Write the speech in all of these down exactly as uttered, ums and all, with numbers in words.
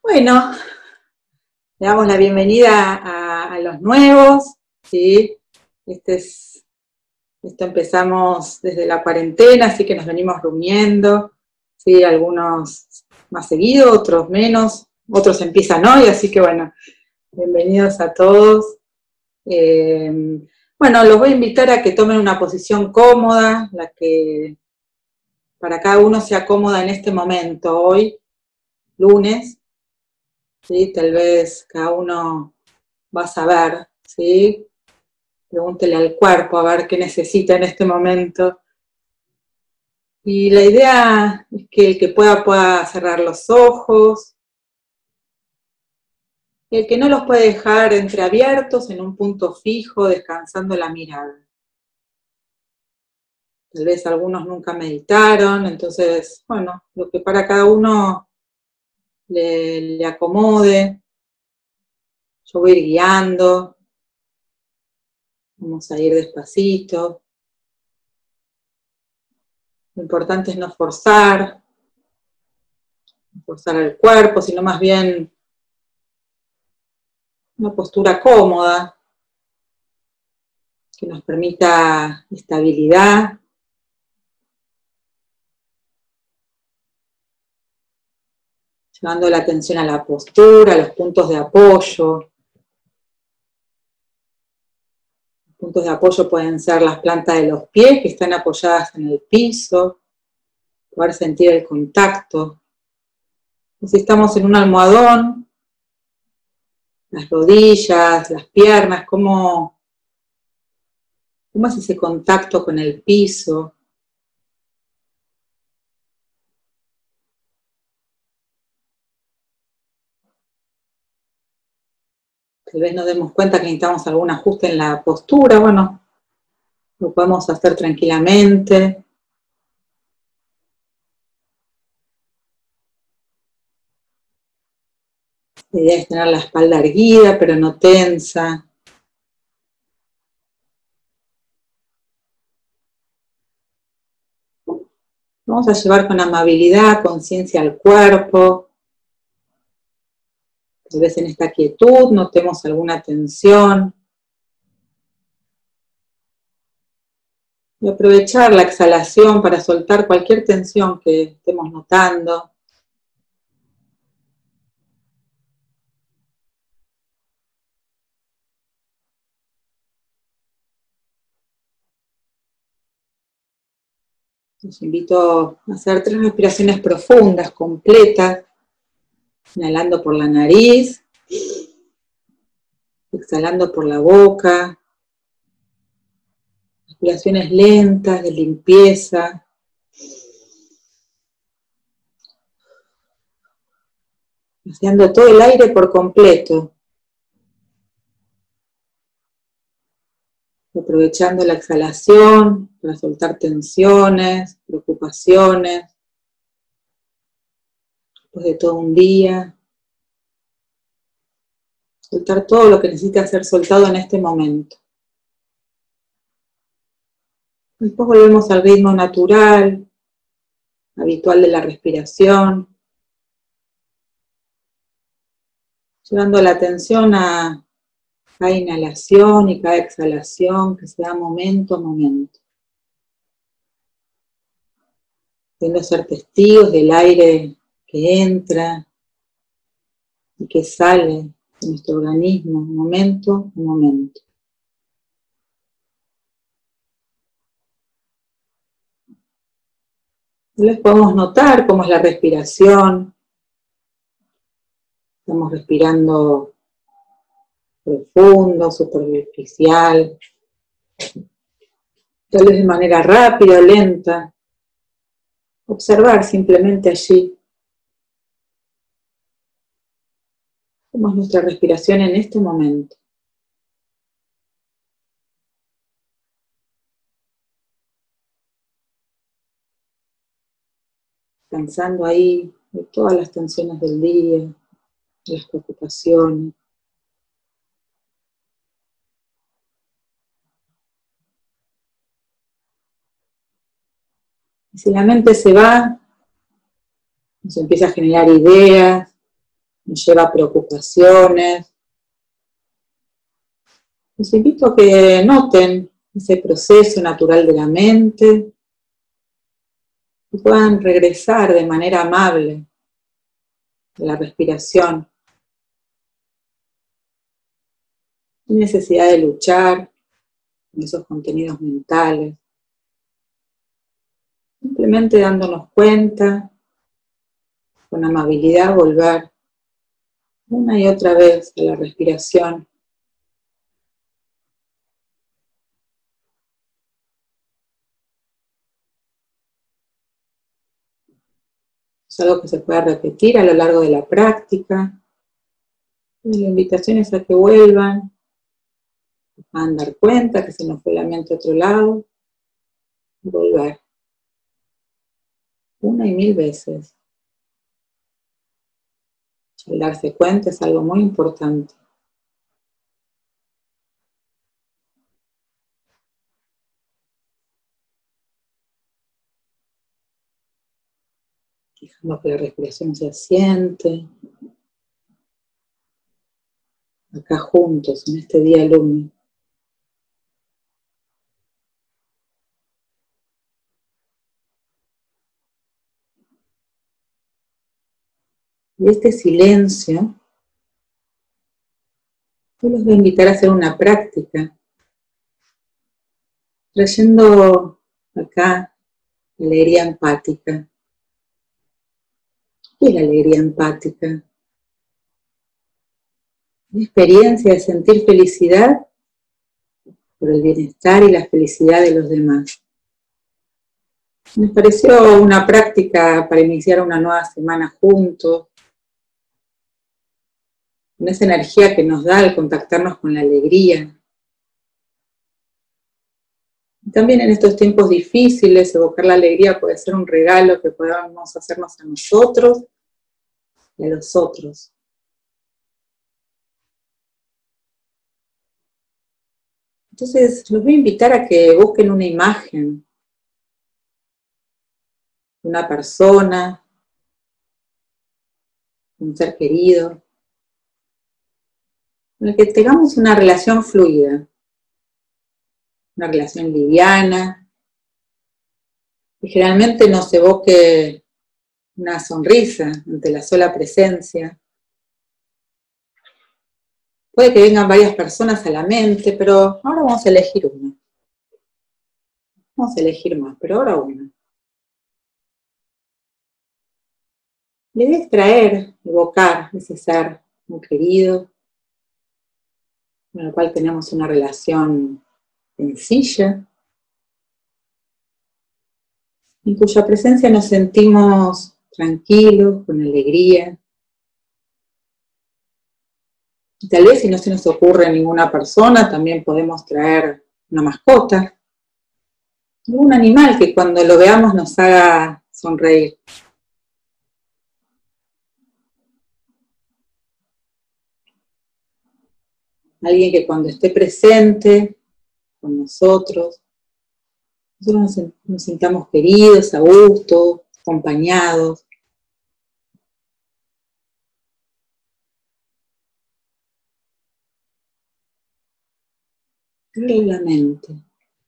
Bueno, le damos la bienvenida a, a los nuevos, ¿sí? Este es, esto empezamos desde la cuarentena, así que nos venimos reuniendo, ¿sí? Algunos más seguido, otros menos, otros empiezan hoy, así que bueno, bienvenidos a todos. Eh, bueno, los voy a invitar a que tomen una posición cómoda, la que para cada uno sea cómoda en este momento, hoy, lunes, ¿sí? Tal vez cada uno va a saber, ¿sí? Pregúntele al cuerpo a ver qué necesita en este momento. Y la idea es que el que pueda, pueda cerrar los ojos. Y el que no los puede dejar entreabiertos en un punto fijo, descansando la mirada. Tal vez algunos nunca meditaron, entonces, bueno, lo que para cada uno le, le acomode. Yo voy a ir guiando. Vamos a ir despacito. Lo importante es no forzar, no forzar el cuerpo, sino más bien una postura cómoda que nos permita estabilidad. Llevando la atención a la postura, a los puntos de apoyo. Los puntos de apoyo pueden ser las plantas de los pies que están apoyadas en el piso, poder sentir el contacto. Y si estamos en un almohadón, las rodillas, las piernas, ¿cómo, cómo es ese contacto con el piso? Tal vez nos demos cuenta que necesitamos algún ajuste en la postura, bueno, lo podemos hacer tranquilamente. La idea es tener la espalda erguida, pero no tensa. Vamos a llevar con amabilidad, conciencia al cuerpo. Tal vez en esta quietud notemos alguna tensión. Y aprovechar la exhalación para soltar cualquier tensión que estemos notando. Los invito a hacer tres respiraciones profundas, completas, inhalando por la nariz, exhalando por la boca, respiraciones lentas de limpieza. Vaciando todo el aire por completo, aprovechando la exhalación para soltar tensiones, preocupaciones, después de todo un día, soltar todo lo que necesita ser soltado en este momento. Después volvemos al ritmo natural, habitual de la respiración, llevando la atención a cada inhalación y cada exhalación que se da momento a momento. Pudiendo ser testigos del aire que entra y que sale de nuestro organismo, momento a momento. Les podemos notar cómo es la respiración. Estamos respirando profundo, superficial, tal vez de manera rápida o lenta. Observar simplemente allí cómo es nuestra respiración en este momento. Pensando ahí de todas las tensiones del día, de las preocupaciones. Y si la mente se va, nos empieza a generar ideas, nos lleva a preocupaciones. Los invito a que noten ese proceso natural de la mente y puedan regresar de manera amable a la respiración, sin necesidad de luchar con esos contenidos mentales, simplemente dándonos cuenta, con amabilidad volver una y otra vez a la respiración. Es algo que se puede repetir a lo largo de la práctica. Y la invitación es a que vuelvan, a dar cuenta que se nos fue la mente a otro lado, y volver. Una y mil veces. El darse cuenta es algo muy importante. Dejando que la respiración se asiente. Acá juntos, en este día lunes. Y este silencio, yo los voy a invitar a hacer una práctica, trayendo acá la alegría empática. ¿Qué es la alegría empática? La experiencia de sentir felicidad por el bienestar y la felicidad de los demás. Me pareció una práctica para iniciar una nueva semana juntos, con esa energía que nos da al contactarnos con la alegría. Y también en estos tiempos difíciles, evocar la alegría puede ser un regalo que podamos hacernos a nosotros y a los otros. Entonces, los voy a invitar a que busquen una imagen, una persona, un ser querido, con el que tengamos una relación fluida, una relación liviana, que generalmente nos evoque una sonrisa ante la sola presencia. Puede que vengan varias personas a la mente, pero ahora vamos a elegir una. Vamos a elegir más, pero ahora una. Le voy a extraer, evocar ese ser muy querido, con el cual tenemos una relación sencilla, en cuya presencia nos sentimos tranquilos, con alegría. Y tal vez si no se nos ocurre ninguna persona, también podemos traer una mascota, un animal que cuando lo veamos nos haga sonreír. Alguien que cuando esté presente con nosotros, nosotros nos, nos sintamos queridos, a gusto, acompañados. Traerle la mente.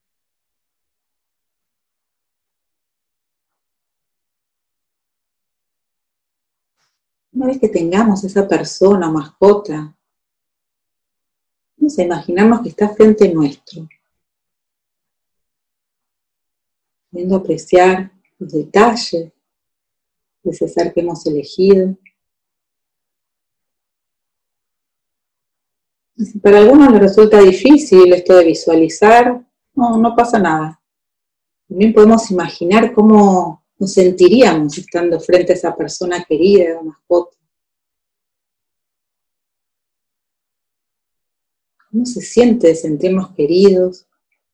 Una vez que tengamos esa persona o mascota, nos imaginamos que está frente nuestro, viendo apreciar los detalles de ese ser que hemos elegido. Y si para algunos les resulta difícil esto de visualizar, no, no pasa nada. También podemos imaginar cómo nos sentiríamos estando frente a esa persona querida o mascota. ¿Cómo se siente sentirnos queridos?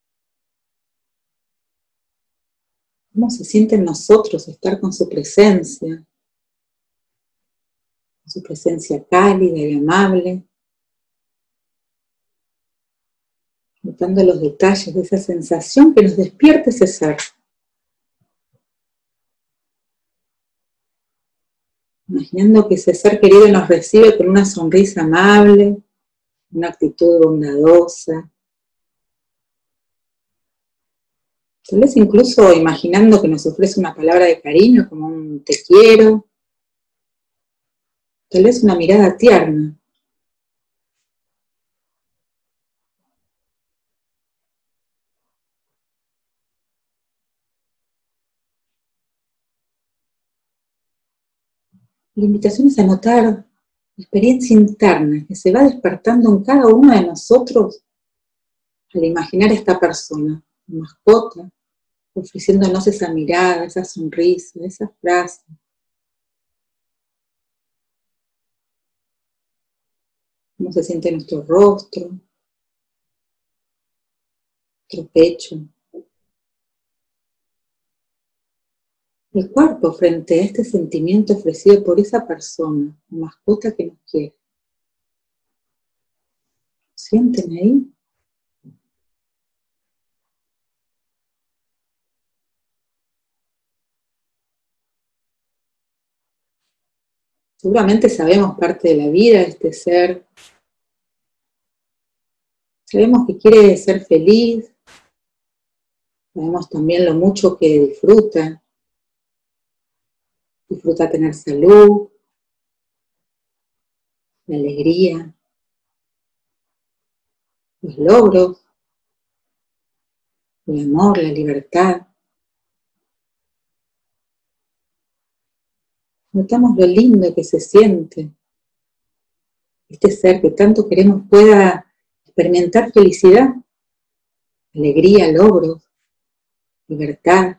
¿Cómo se siente en nosotros estar con su presencia? Con su presencia cálida y amable. Notando los detalles de esa sensación que nos despierta ese ser. Imaginando que ese ser querido nos recibe con una sonrisa amable, una actitud bondadosa. Tal vez incluso imaginando que nos ofrece una palabra de cariño como un te quiero. Tal vez una mirada tierna. La invitación es a notar la experiencia interna que se va despertando en cada uno de nosotros al imaginar a esta persona, la mascota, ofreciéndonos esa mirada, esa sonrisa, esa frase. Cómo se siente nuestro rostro, nuestro pecho. El cuerpo frente a este sentimiento ofrecido por esa persona, la mascota que nos quiere. ¿Sienten ahí? Seguramente sabemos parte de la vida de este ser. Sabemos que quiere ser feliz. Sabemos también lo mucho que disfruta. Disfruta tener salud, la alegría, los logros, el amor, la libertad. Notamos lo lindo que se siente. Este ser que tanto queremos pueda experimentar felicidad, alegría, logros, libertad.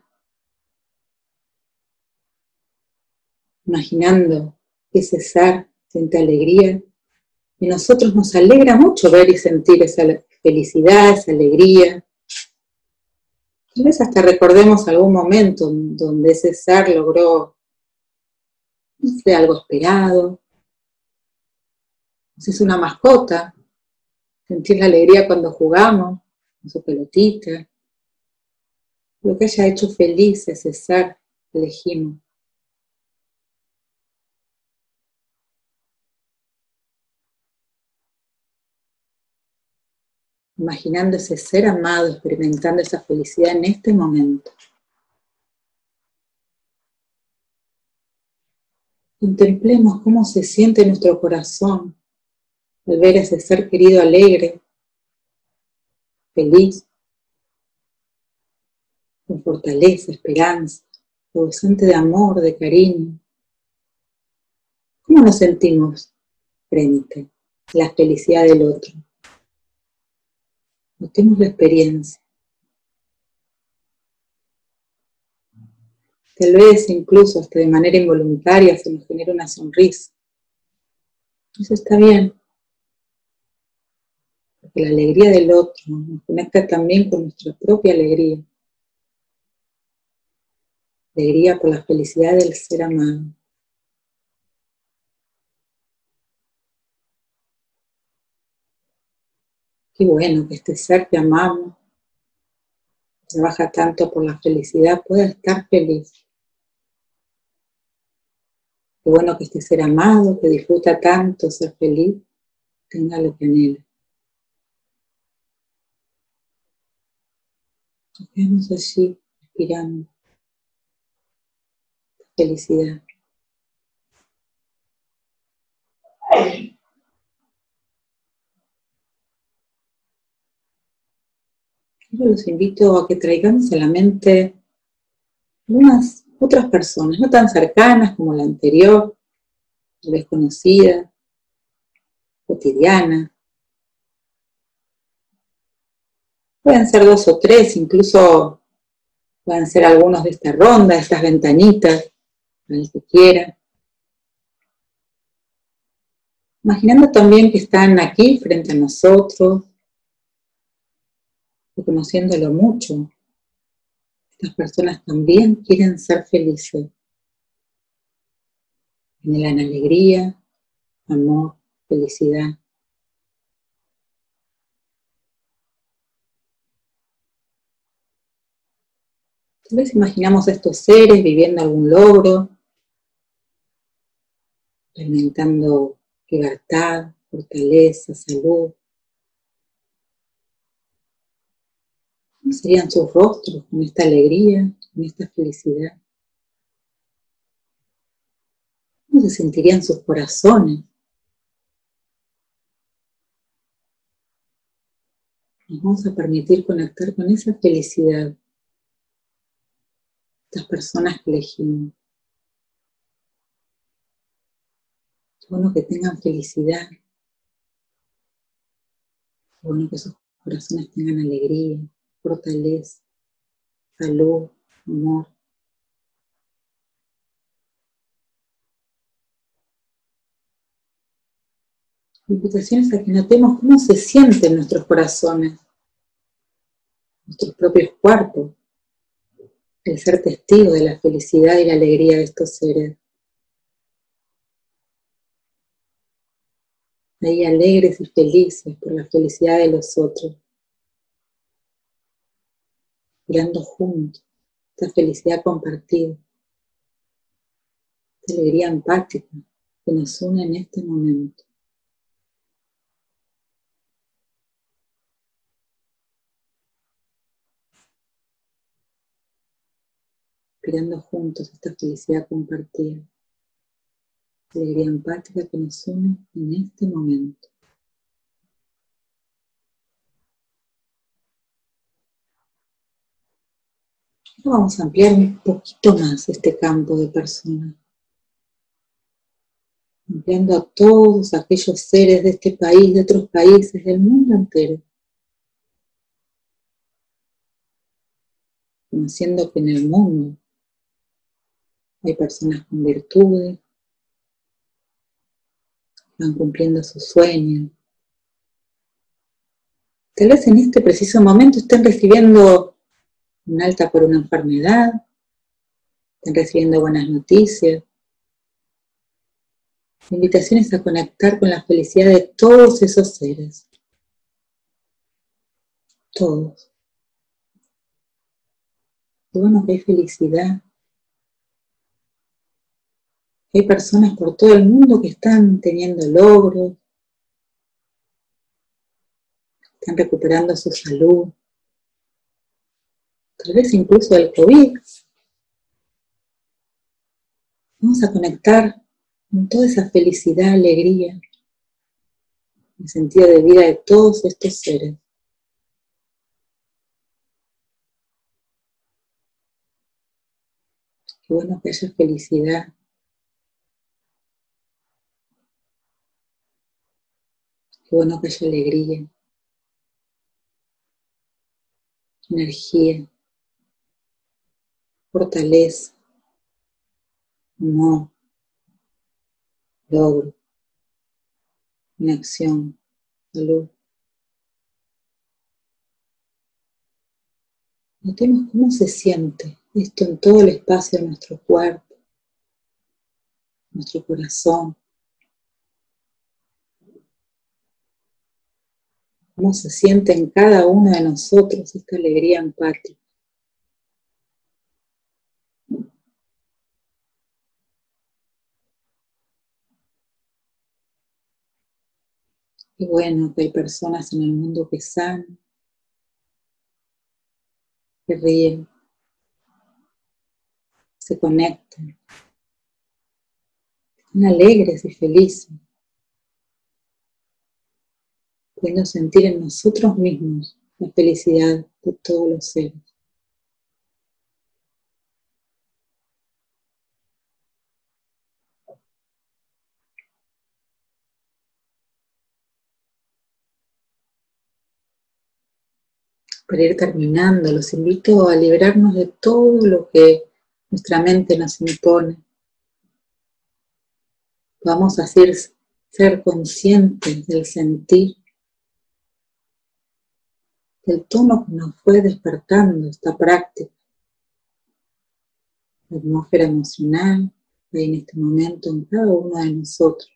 Imaginando que ese ser siente alegría y nosotros nos alegra mucho ver y sentir esa felicidad, esa alegría. Tal vez hasta recordemos algún momento donde ese ser logró, no sé, algo esperado. Si es una mascota, sentir la alegría cuando jugamos con su pelotita. Lo que haya hecho feliz a ese ser que elegimos. Imaginando ese ser amado, experimentando esa felicidad en este momento. Contemplemos cómo se siente nuestro corazón al ver a ese ser querido alegre, feliz, con fortaleza, esperanza, rebosante de amor, de cariño. ¿Cómo nos sentimos frente a la felicidad del otro? Notemos la experiencia. Tal vez incluso hasta de manera involuntaria se nos genera una sonrisa. Eso está bien. Porque la alegría del otro nos conecta también con nuestra propia alegría. Alegría por la felicidad del ser amado. Qué bueno que este ser que amamos, trabaja tanto por la felicidad, pueda estar feliz. Qué bueno que este ser amado, que disfruta tanto ser feliz, tenga lo que anhela. Nos quedamos allí, respirando felicidad. Yo los invito a que traigamos a la mente algunas otras personas, no tan cercanas como la anterior, desconocida, cotidiana. Pueden ser dos o tres, incluso pueden ser algunos de esta ronda, de estas ventanitas, el que quiera. Imaginando también que están aquí frente a nosotros, reconociéndolo mucho. Estas personas también quieren ser felices. Generan alegría, amor, felicidad. Tal vez imaginamos a estos seres viviendo algún logro, experimentando libertad, fortaleza, salud. ¿Cómo serían sus rostros con esta alegría, con esta felicidad? ¿Cómo se sentirían sus corazones? Nos vamos a permitir conectar con esa felicidad, estas personas que elegimos. Es bueno que tengan felicidad, es bueno que sus corazones tengan alegría, fortaleza, salud, amor. Invitaciones a que notemos cómo se sienten nuestros corazones, nuestros propios cuerpos, el ser testigo de la felicidad y la alegría de estos seres. Ahí alegres y felices por la felicidad de los otros, mirando juntos esta felicidad compartida, esta alegría empática que nos une en este momento. Mirando juntos esta felicidad compartida, esta alegría empática que nos une en este momento. Ahora vamos a ampliar un poquito más este campo de personas, ampliando a todos aquellos seres de este país, de otros países, del mundo entero, conociendo que en el mundo hay personas con virtudes, van cumpliendo sus sueños. Tal vez en este preciso momento estén recibiendo un alta por una enfermedad, estén recibiendo buenas noticias, invitaciones a conectar con la felicidad de todos esos seres. Todos. Y bueno, que hay felicidad. Hay personas por todo el mundo que están teniendo logros, están recuperando su salud, tal vez incluso del COVID. Vamos a conectar con toda esa felicidad, alegría, el sentido de vida de todos estos seres. Qué bueno que haya felicidad. Qué bueno que haya alegría, energía, fortaleza, amor, logro, conexión, salud. Notemos cómo se siente esto en todo el espacio de nuestro cuerpo, nuestro corazón. Cómo se siente en cada uno de nosotros esta alegría empática. Y bueno, que hay personas en el mundo que sanan, que ríen, se conectan, están alegres y felices, pudiendo sentir en nosotros mismos la felicidad de todos los seres. Para ir terminando, los invito a liberarnos de todo lo que nuestra mente nos impone. Vamos a ser, ser conscientes del sentir, del tono que nos fue despertando esta práctica. La atmósfera emocional que hay en este momento en cada uno de nosotros.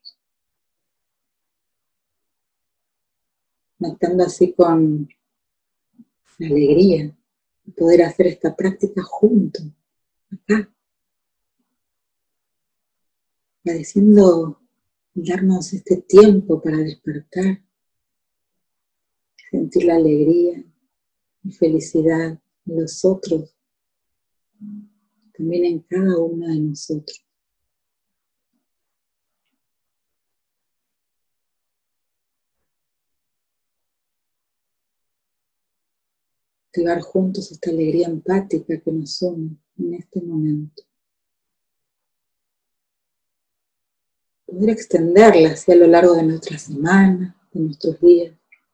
Conectando así con la alegría de poder hacer esta práctica juntos, acá. Agradeciendo darnos este tiempo para despertar, sentir la alegría y felicidad en los otros, también en cada uno de nosotros. Activar juntos esta alegría empática que nos une en este momento. Poder extenderla hacia lo largo de nuestra semana, de nuestros días.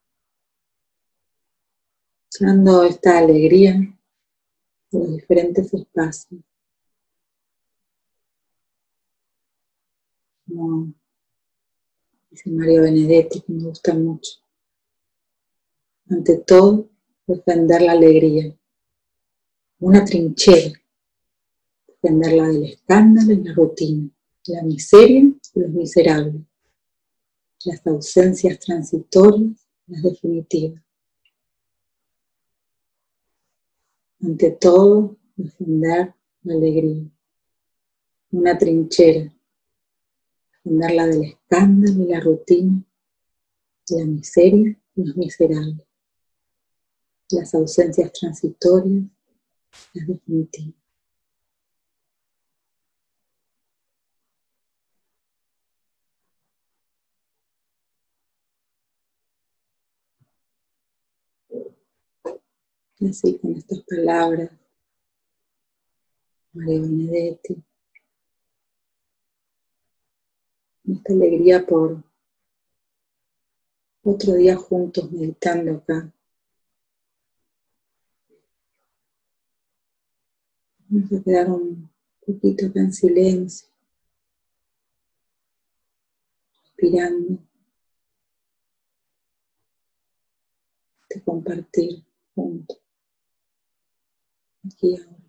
Llevando esta alegría a los diferentes espacios. Como dice Mario Benedetti, que me gusta mucho. Ante todo, defender la alegría. Una trinchera. Defenderla del escándalo y la rutina. La miseria y los miserables. Las ausencias transitorias y las definitivas. Ante todo, defender la alegría. Una trinchera. Defenderla del escándalo y la rutina. La miseria y los miserables. Las ausencias transitorias, las definitivas. Y así con estas palabras, Mario Benedetti, esta alegría por otro día juntos meditando acá. Vamos a quedar un poquito acá en silencio, respirando, de compartir juntos, aquí y ahora.